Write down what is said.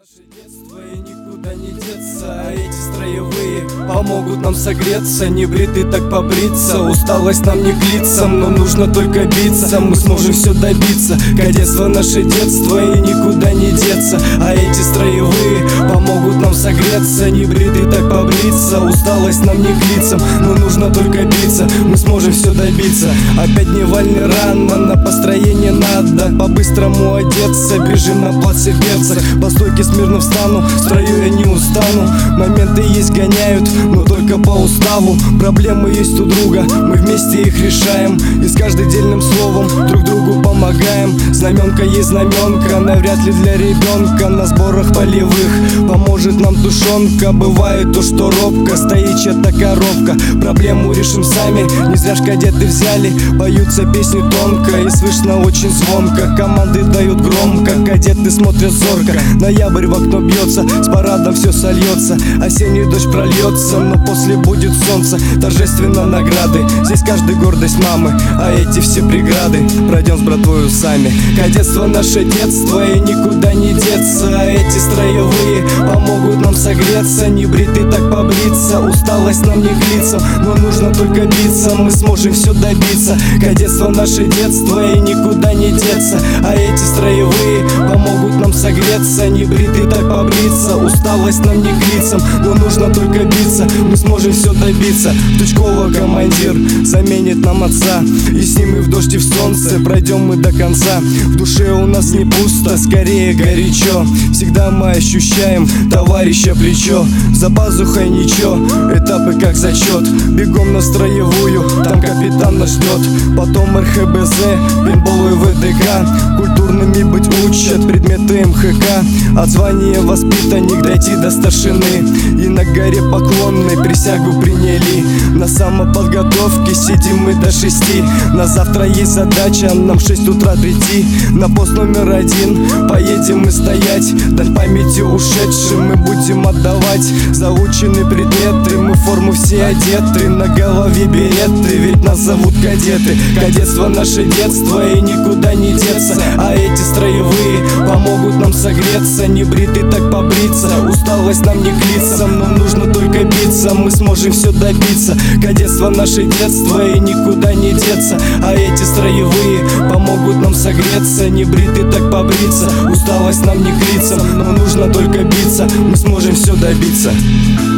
Наше детство и никуда не деться, а эти строевые помогут нам согреться. Не бритый так побриться, усталость нам не к лицам, но нужно только биться, мы сможем все добиться. Кадетство наше детство и никуда не деться, а эти строевые помогут нам согреться. Не бритый так побриться, усталость нам не к лицам, но нужно только биться, мы сможем все добиться. Опять дневальный рано, на построение надо по-быстрому одеться. Бежим на плац Берца, по стойке смирно встану, в строю я не устану. Моменты есть гоняют, но только по уставу. Проблемы есть у друга, мы вместе их решаем, и с каждым дельным словом друг другу помогаем. Знаменка есть знаменка, навряд ли для ребенка. На сборах полевых поможет нам тушенка. Бывает то, что робко, стоит чья-то коробка. Проблему решим сами, не зря ж кадеты взяли. Поются песни тонко и слышно очень звонко. Команды дают громко, кадеты смотрят зорко. Ноябрь в окно бьется, с парадом все сольется. Осенний дождь прольется, но после будет солнце. Торжественно награды, здесь каждый гордость мамы, а эти все преграды пройдем с братвою сами. Кадетство наше детство и никуда не деться, а эти строевые помогут нам согреться. Не бритый так побриться, усталость нам не к лицам, но нужно только биться, мы сможем все добиться. Кадетство наше детство и никуда не деться, а эти строевые помогут нам согреться. Не бритый так побриться, усталость нам не к лицам, но нужно только биться, мы сможем все добиться. Тучкова командир заменит нам отца, и с ним и в дождь и в солнце пройдем мы до конца. В душе у нас не пусто, скорее горячо. Всегда мы ощущаем товарища плечо. За пазухой ничего, этапы как зачет. Бегом на строевую, там капитан нас ждет. Потом РХБЗ, пейнтбол и ВДК. Культурными быть учат предметы МХК. От звания воспитанник дойти до старшины. И на горе Поклонной присягу приняли. На самоподготовке сидим мы до 6. На завтра есть задача, нам в 6 утра прийти. На пост номер 1 поедем мы стоять. Дань памяти ушедшим мы будем отдавать заученные предметы. Мы в форму все одеты, на голове береты, ведь нас зовут кадеты. Кадетство наше детство и никуда не деться, а эти строевые помогут нам согреться. Не бритый так побриться, усталость нам не к лицам, нам нужно только биться, мы сможем все добиться. Кадетство наше детство и никуда не деться, а эти строевые помогут нам согреться. Не бритый так побриться, усталость нам не к лицам, нам нужно только биться, мы сможем все добиться.